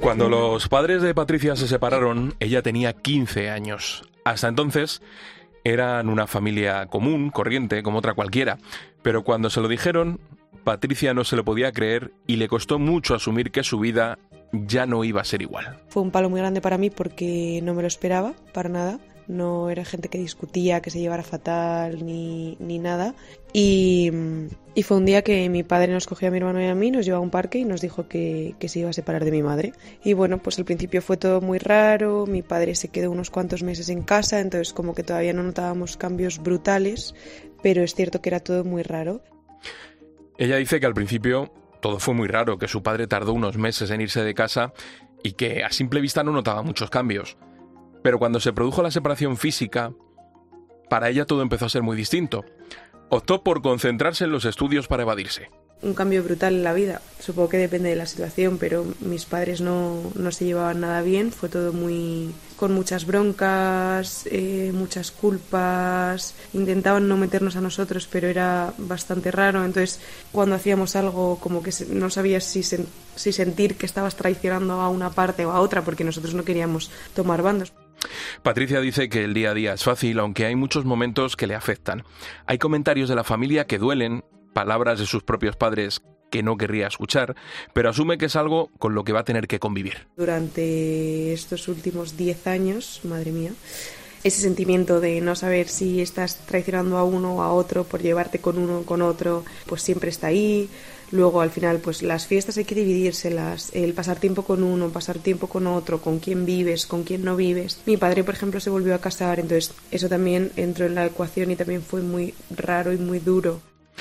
Cuando los padres de Patricia se separaron, ella tenía 15 años. Hasta entonces eran una familia común, corriente, como otra cualquiera. Pero cuando se lo dijeron, Patricia no se lo podía creer y le costó mucho asumir que su vida ya no iba a ser igual. Fue un palo muy grande para mí porque no me lo esperaba, para nada. No era gente que discutía, que se llevara fatal ni nada. Y fue un día que mi padre nos cogió a mi hermano y a mí, nos llevó a un parque y nos dijo que se iba a separar de mi madre. Y bueno, pues al principio fue todo muy raro, mi padre se quedó unos cuantos meses en casa, entonces como que todavía no notábamos cambios brutales, pero es cierto que era todo muy raro. Ella dice que al principio todo fue muy raro, que su padre tardó unos meses en irse de casa y que a simple vista no notaba muchos cambios. Pero cuando se produjo la separación física, para ella todo empezó a ser muy distinto. Optó por concentrarse en los estudios para evadirse. Un cambio brutal en la vida. Supongo que depende de la situación, pero mis padres no se llevaban nada bien. Fue todo con muchas broncas, muchas culpas. Intentaban no meternos a nosotros, pero era bastante raro. Entonces, cuando hacíamos algo, como que no sabías si sentir que estabas traicionando a una parte o a otra, porque nosotros no queríamos tomar bandos. Patricia dice que el día a día es fácil, aunque hay muchos momentos que le afectan. Hay comentarios de la familia que duelen, palabras de sus propios padres que no querría escuchar, pero asume que es algo con lo que va a tener que convivir. Durante estos últimos 10 años, madre mía, ese sentimiento de no saber si estás traicionando a uno o a otro por llevarte con uno o con otro, pues siempre está ahí. Luego, al final, pues las fiestas hay que dividírselas, el pasar tiempo con uno, pasar tiempo con otro, con quién vives, con quién no vives. Mi padre, por ejemplo, se volvió a casar, entonces eso también entró en la ecuación y también fue muy raro y muy duro.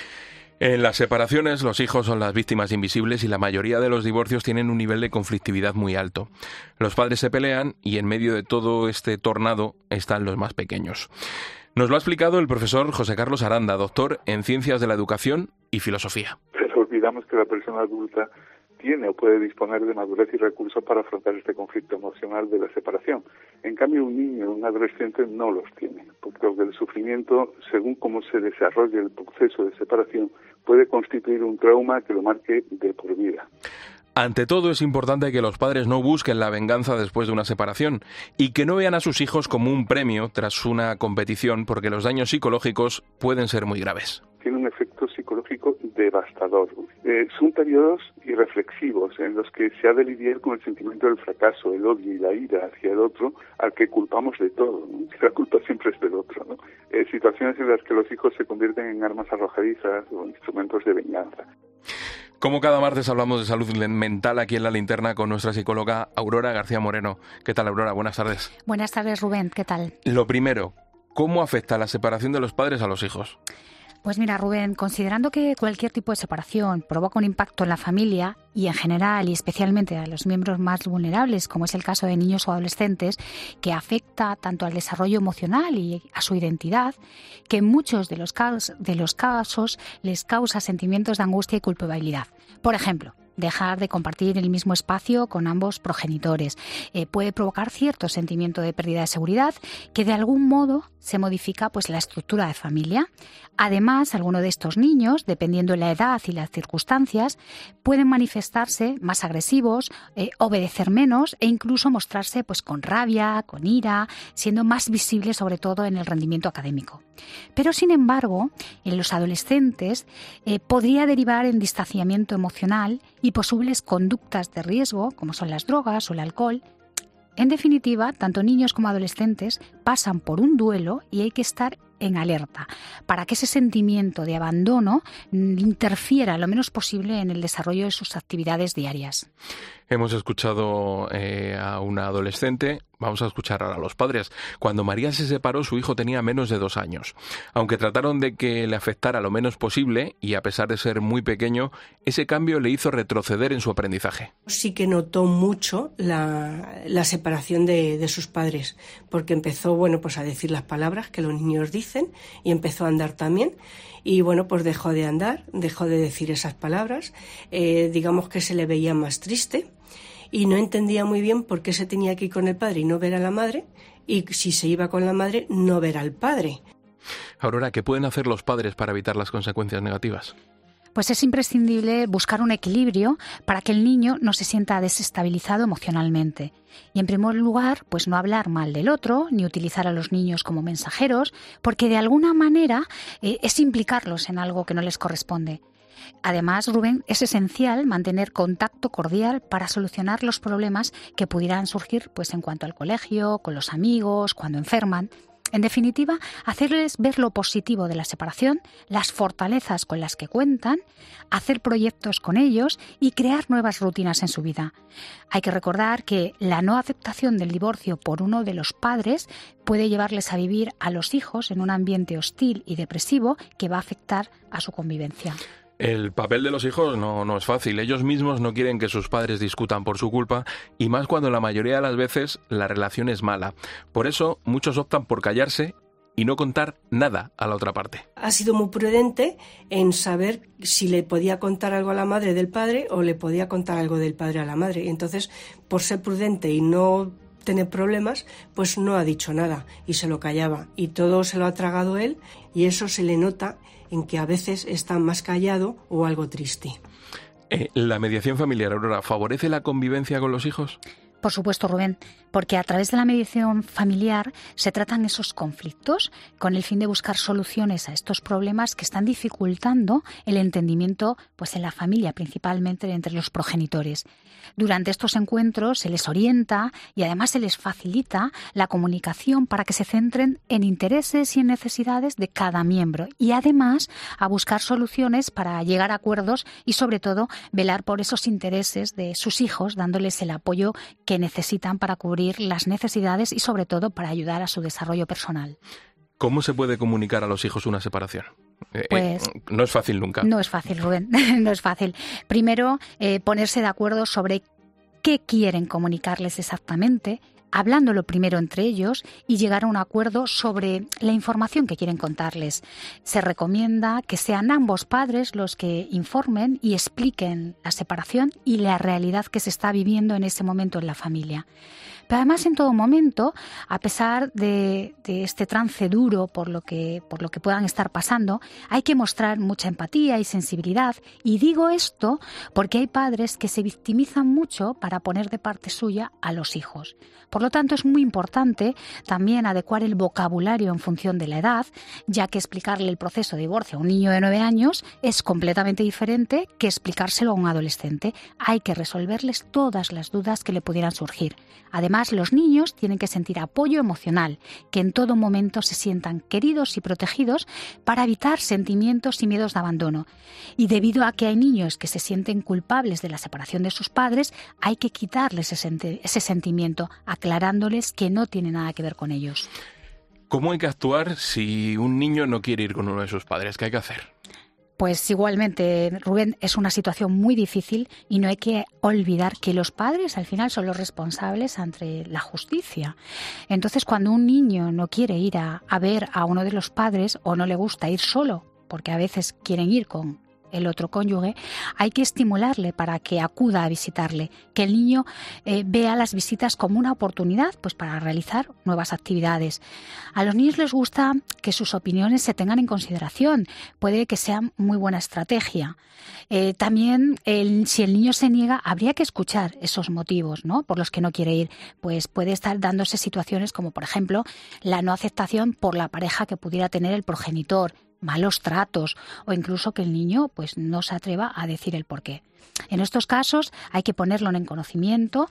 En las separaciones, los hijos son las víctimas invisibles y la mayoría de los divorcios tienen un nivel de conflictividad muy alto. Los padres se pelean y en medio de todo este tornado están los más pequeños. Nos lo ha explicado el profesor José Carlos Aranda, doctor en Ciencias de la Educación y Filosofía. Pero olvidamos que la persona adulta tiene o puede disponer de madurez y recursos para afrontar este conflicto emocional de la separación. En cambio, un niño o un adolescente no los tiene, porque el sufrimiento, según cómo se desarrolle el proceso de separación, puede constituir un trauma que lo marque de por vida. Ante todo, es importante que los padres no busquen la venganza después de una separación y que no vean a sus hijos como un premio tras una competición, porque los daños psicológicos pueden ser muy graves. Tiene un efecto psicológico devastador. Son periodos irreflexivos en los que se ha de lidiar con el sentimiento del fracaso, el odio y la ira hacia el otro, al que culpamos de todo, ¿no? La culpa siempre es del otro, ¿no? Situaciones en las que los hijos se convierten en armas arrojadizas o instrumentos de venganza. Como cada martes hablamos de salud mental aquí en La Linterna con nuestra psicóloga Aurora García Moreno. ¿Qué tal, Aurora? Buenas tardes. Buenas tardes, Rubén. ¿Qué tal? Lo primero, ¿cómo afecta la separación de los padres a los hijos? Pues mira, Rubén, considerando que cualquier tipo de separación provoca un impacto en la familia y en general y especialmente a los miembros más vulnerables, como es el caso de niños o adolescentes, que afecta tanto al desarrollo emocional y a su identidad, que en muchos de los casos les causa sentimientos de angustia y culpabilidad. Por ejemplo, dejar de compartir el mismo espacio con ambos progenitores. Puede provocar cierto sentimiento de pérdida de seguridad que de algún modo se modifica pues la estructura de familia. Además, algunos de estos niños, dependiendo de la edad y las circunstancias, pueden manifestarse más agresivos, obedecer menos e incluso mostrarse pues con rabia, con ira, siendo más visibles sobre todo en el rendimiento académico. Pero, sin embargo, en los adolescentes podría derivar en distanciamiento emocional y posibles conductas de riesgo, como son las drogas o el alcohol. En definitiva, tanto niños como adolescentes pasan por un duelo y hay que estar en alerta para que ese sentimiento de abandono interfiera lo menos posible en el desarrollo de sus actividades diarias. Hemos escuchado a una adolescente, vamos a escuchar ahora a los padres. Cuando María se separó, su hijo tenía menos de 2 años. Aunque trataron de que le afectara lo menos posible, y a pesar de ser muy pequeño, ese cambio le hizo retroceder en su aprendizaje. Sí que notó mucho la separación de sus padres, porque empezó, pues a decir las palabras que los niños dicen y empezó a andar también. Y pues dejó de andar, dejó de decir esas palabras, digamos que se le veía más triste y no entendía muy bien por qué se tenía que ir con el padre y no ver a la madre, y si se iba con la madre no ver al padre. Aurora, ¿qué pueden hacer los padres para evitar las consecuencias negativas? Pues es imprescindible buscar un equilibrio para que el niño no se sienta desestabilizado emocionalmente. Y en primer lugar, pues no hablar mal del otro, ni utilizar a los niños como mensajeros, porque de alguna manera es implicarlos en algo que no les corresponde. Además, Rubén, es esencial mantener contacto cordial para solucionar los problemas que pudieran surgir pues, en cuanto al colegio, con los amigos, cuando enferman. En definitiva, hacerles ver lo positivo de la separación, las fortalezas con las que cuentan, hacer proyectos con ellos y crear nuevas rutinas en su vida. Hay que recordar que la no aceptación del divorcio por uno de los padres puede llevarles a vivir a los hijos en un ambiente hostil y depresivo que va a afectar a su convivencia. El papel de los hijos no es fácil. Ellos mismos no quieren que sus padres discutan por su culpa y más cuando la mayoría de las veces la relación es mala. Por eso muchos optan por callarse y no contar nada a la otra parte. Ha sido muy prudente en saber si le podía contar algo a la madre del padre o le podía contar algo del padre a la madre. Entonces, por ser prudente y no tener problemas, pues no ha dicho nada y se lo callaba. Y todo se lo ha tragado él y eso se le nota en que a veces está más callado o algo triste. ¿La mediación familiar, Aurora, favorece la convivencia con los hijos? Por supuesto, Rubén, porque a través de la mediación familiar se tratan esos conflictos con el fin de buscar soluciones a estos problemas que están dificultando el entendimiento pues, en la familia, principalmente entre los progenitores. Durante estos encuentros se les orienta y además se les facilita la comunicación para que se centren en intereses y en necesidades de cada miembro y además a buscar soluciones para llegar a acuerdos y sobre todo velar por esos intereses de sus hijos, dándoles el apoyo que necesitan para cubrir las necesidades y sobre todo para ayudar a su desarrollo personal. ¿Cómo se puede comunicar a los hijos una separación? Pues no es fácil nunca. No es fácil, Rubén, no es fácil. Primero, ponerse de acuerdo sobre qué quieren comunicarles exactamente, hablándolo primero entre ellos y llegar a un acuerdo sobre la información que quieren contarles. Se recomienda que sean ambos padres los que informen y expliquen la separación y la realidad que se está viviendo en ese momento en la familia. Pero además en todo momento, a pesar de este trance duro por lo que puedan estar pasando, hay que mostrar mucha empatía y sensibilidad. Y digo esto porque hay padres que se victimizan mucho para poner de parte suya a los hijos. Por lo tanto, es muy importante también adecuar el vocabulario en función de la edad, ya que explicarle el proceso de divorcio a un niño de 9 años es completamente diferente que explicárselo a un adolescente. Hay que resolverles todas las dudas que le pudieran surgir. Además, los niños tienen que sentir apoyo emocional, que en todo momento se sientan queridos y protegidos para evitar sentimientos y miedos de abandono. Y debido a que hay niños que se sienten culpables de la separación de sus padres, hay que quitarles ese sentimiento, aclarándoles que no tiene nada que ver con ellos. ¿Cómo hay que actuar si un niño no quiere ir con uno de sus padres? ¿Qué hay que hacer? Pues igualmente, Rubén, es una situación muy difícil y no hay que olvidar que los padres al final son los responsables ante la justicia. Entonces, cuando un niño no quiere ir a ver a uno de los padres o no le gusta ir solo, porque a veces quieren ir con el otro cónyuge, hay que estimularle para que acuda a visitarle, que el niño vea las visitas como una oportunidad pues para realizar nuevas actividades. A los niños les gusta que sus opiniones se tengan en consideración, puede que sea muy buena estrategia. También, si el niño se niega, habría que escuchar esos motivos, ¿no?, por los que no quiere ir. Pues puede estar dándose situaciones como, por ejemplo, la no aceptación por la pareja que pudiera tener el progenitor, malos tratos o incluso que el niño pues no se atreva a decir el porqué. En estos casos hay que ponerlo en conocimiento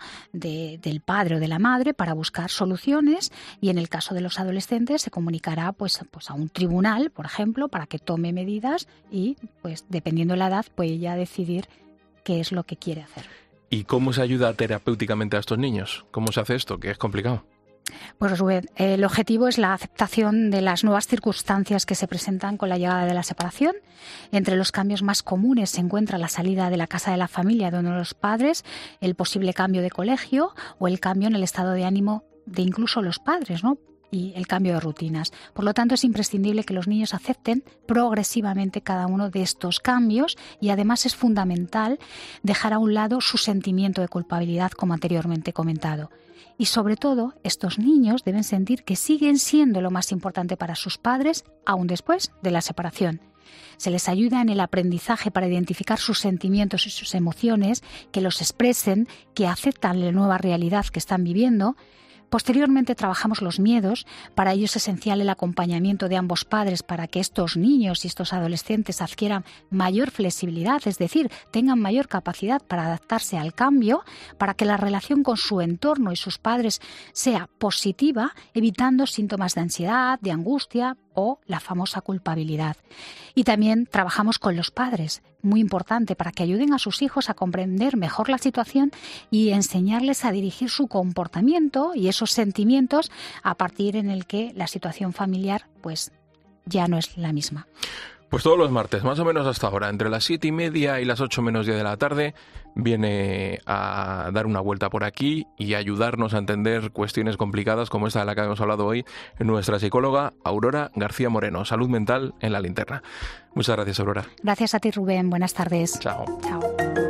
del padre o de la madre para buscar soluciones y en el caso de los adolescentes se comunicará pues a un tribunal, por ejemplo, para que tome medidas y pues dependiendo de la edad puede ya decidir qué es lo que quiere hacer. ¿Y cómo se ayuda terapéuticamente a estos niños? ¿Cómo se hace esto? Que es complicado. Pues Rubén, el objetivo es la aceptación de las nuevas circunstancias que se presentan con la llegada de la separación. Entre los cambios más comunes se encuentra la salida de la casa de la familia de uno de los padres, el posible cambio de colegio o el cambio en el estado de ánimo de incluso los padres, ¿no?, y el cambio de rutinas. Por lo tanto, es imprescindible que los niños acepten progresivamente cada uno de estos cambios y además es fundamental dejar a un lado su sentimiento de culpabilidad, como anteriormente he comentado. Y sobre todo, estos niños deben sentir que siguen siendo lo más importante para sus padres aún después de la separación. Se les ayuda en el aprendizaje para identificar sus sentimientos y sus emociones, que los expresen, que aceptan la nueva realidad que están viviendo. Posteriormente trabajamos los miedos. Para ello es esencial el acompañamiento de ambos padres para que estos niños y estos adolescentes adquieran mayor flexibilidad, es decir, tengan mayor capacidad para adaptarse al cambio, para que la relación con su entorno y sus padres sea positiva, evitando síntomas de ansiedad, de angustia o la famosa culpabilidad. Y también trabajamos con los padres, muy importante, para que ayuden a sus hijos a comprender mejor la situación y enseñarles a dirigir su comportamiento y esos sentimientos a partir en el que la situación familiar pues ya no es la misma. Pues todos los martes, más o menos hasta ahora, entre las 7:30 y las 8 menos 10 de la tarde, viene a dar una vuelta por aquí y ayudarnos a entender cuestiones complicadas como esta de la que hemos hablado hoy, nuestra psicóloga Aurora García Moreno. Salud mental en la linterna. Muchas gracias, Aurora. Gracias a ti, Rubén. Buenas tardes. Chao. Chao.